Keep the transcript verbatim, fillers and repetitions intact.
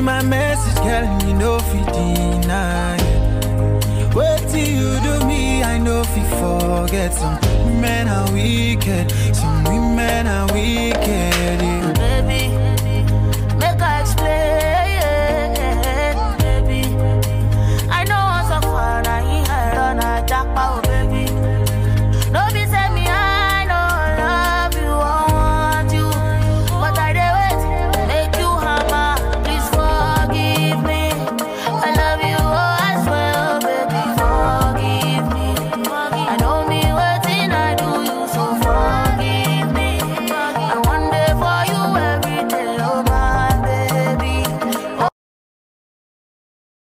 my message, girl, you know if you deny. Wait till you do me, I know if you forget. Some men are wicked, some women are wicked, yeah.